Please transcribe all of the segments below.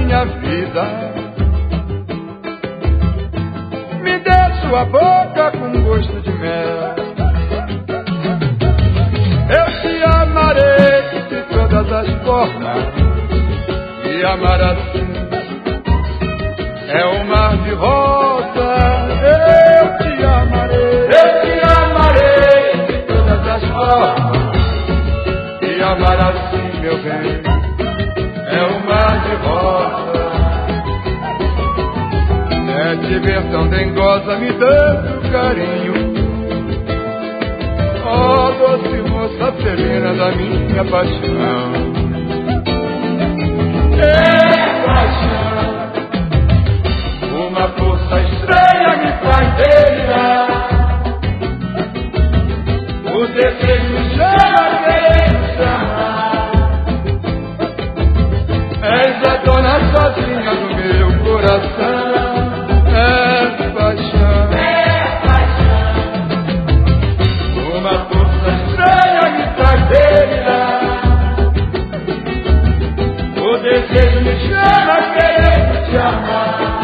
minha vida. Me dê sua boca com gosto de mel. Eu te amarei de todas as formas, e amar assim é um mar de rosa. Eu te amarei de todas as formas, e amar assim, meu bem, é um mar de rosa. É diversão dengosa me dando carinho, ó doce moça serena da minha paixão. É paixão, uma força estranha me faz delirar. O desejo me chama, querendo chamar. És a dona sozinha do meu coração. É paixão, uma força estranha me faz delirar. O desejo me chama, querendo te amar.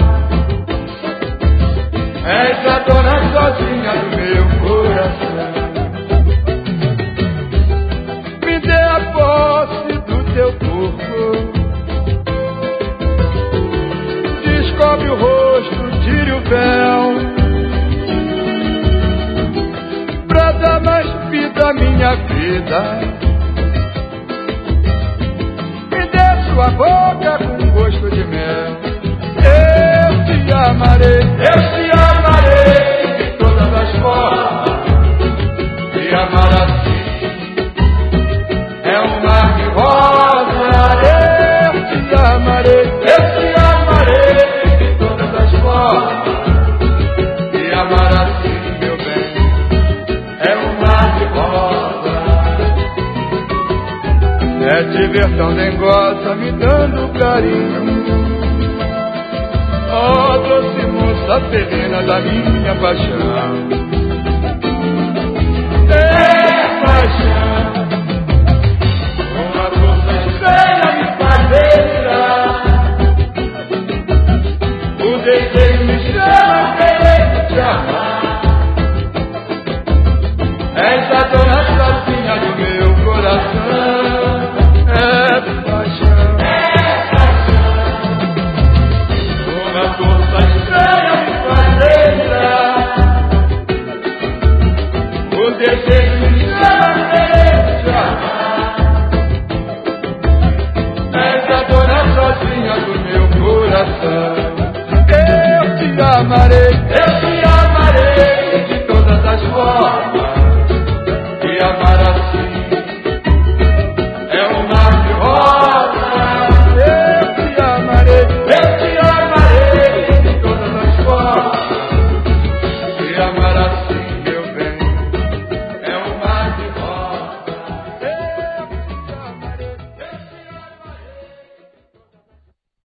És a dona sozinha do meu coração. Me dê a posse do teu corpo, descobre o rosto, tire o véu, pra dar mais vida à minha vida. Me dê sua boca com gosto de mel. Eu te amarei de todas as formas, e amar assim é um mar de rosa. Eu te amarei de todas as formas, e amar assim, meu bem, é um mar de rosa. É diversão dengosa me dando carinho, ó doce moça serena da minha paixão. É paixão, uma força estranha me faz delirar. O desejo me chama, querendo te amar. És a dona sozinha do meu coração. É paixão, uma força estranha me faz delirar. O desejo me chama, querendo te amar. És a dona sozinha do meu coração. Eu te amarei